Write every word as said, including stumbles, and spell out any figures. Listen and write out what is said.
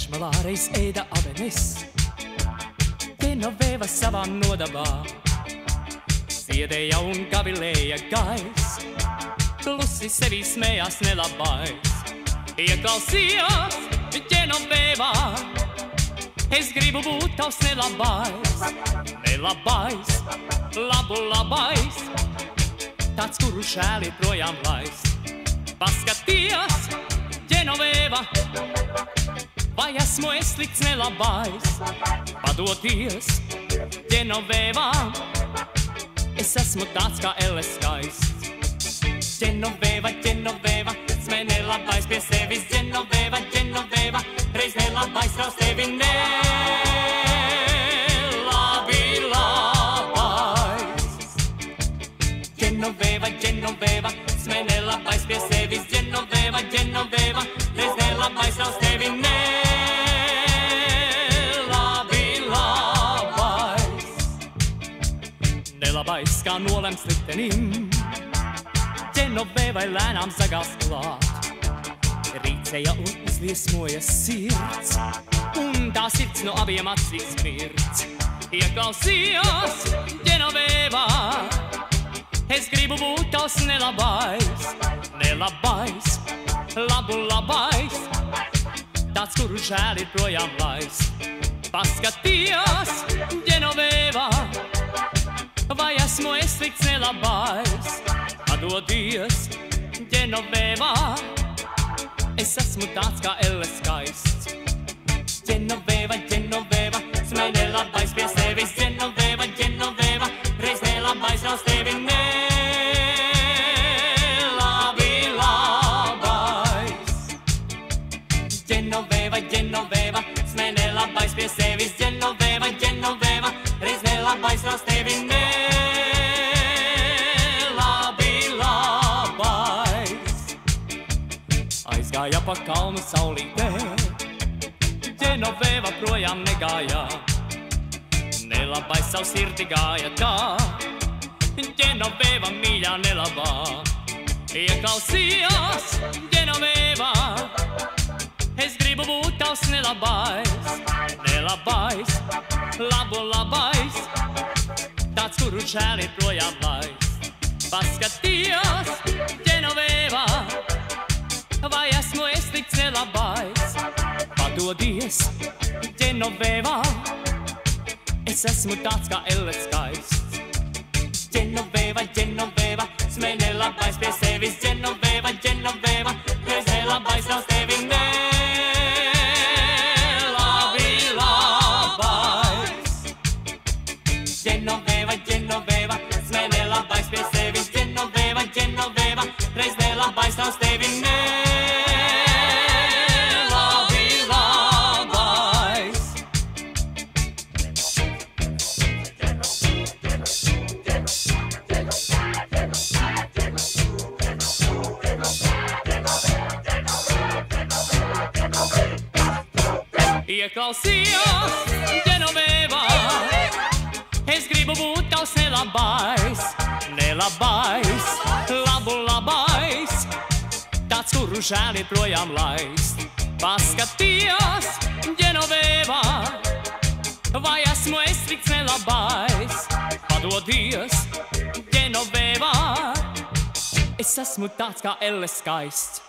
Plešmalā reiz ēda avenes, Genoveva savā nodabā, Siedēja un gavilēja gais, Klusi sevī smējās nelabais. Ieklausījās Genovevā, es gribu būt tavs nelabais, nelabais, labu labais, tāds, kuru šēli projām laist. Paskatījās Genoveva, vai esmu es slikts nelabais? Padodies Genovevā, es esmu tāds kā elles skaists. Genoveva, Genoveva, smē nelabais pie sevis. Genoveva, Genoveva, reiz nelabais raus tevi. Nelabi labais. Genoveva, Genoveva, smē nelabais pie sevis. Genoveva, Genoveva, reiz nelabais raus tevi. Nelabi labais. Nelabais kā nolemts liktenim, Genovevai lēnām zagās klāt. Rīcēja un uzliesmoja sirds, un tā sirds no abiem acīs smirds. Ieklausījās Genovevā, es gribu būt tavs nelabais, nelabais, labu labais, tāds, kuru žēl ir projām laist. Paskatījās Genovevā, vai esmu es slikts nelabais? Padodies Genovevā, es esmu tāds kā elles skaists. Genoveva, Genoveva, smē nelabais pie sevis. Genoveva, Genoveva, reiz nelabais raus tevi. Nelabi labais. Genoveva, Genoveva, smē nelabais pie sevis. Genoveva, Genoveva, reiz nelabais raus tevi. Aizgāja pa kalnu saulītē, Genoveva projām negāja, nelabais savu sirdi gāja tā, Genoveva mīļā nelabā. Ieklausījās Genoveva, es gribu būt tavs nelabais, nelabais, labu labais, tāds, kuru žēl ir projām laist. Paskatījās Genoveva, vai esmu es slikts nelabais? Padodies Genovevā, es esmu tāds kā elles skaists. Genoveva, Genoveva, smē nelabais pie sevis. Genoveva, Genoveva, reiz nelabais raus tevi. Nelabi labais. Genoveva, Genoveva, smē nelabais pie sevis. Genoveva, Genoveva, reiz nelabais raus tevi. Ieklausījās Genoveva, es gribu būt tavs nelabais, nelabais, labu labais, tāds, kuru žēl ir projām laist. Paskatījās Genoveva, vai esmu es slikts nelabais? Padodies Genovevā, es esmu tāds kā elles skaists.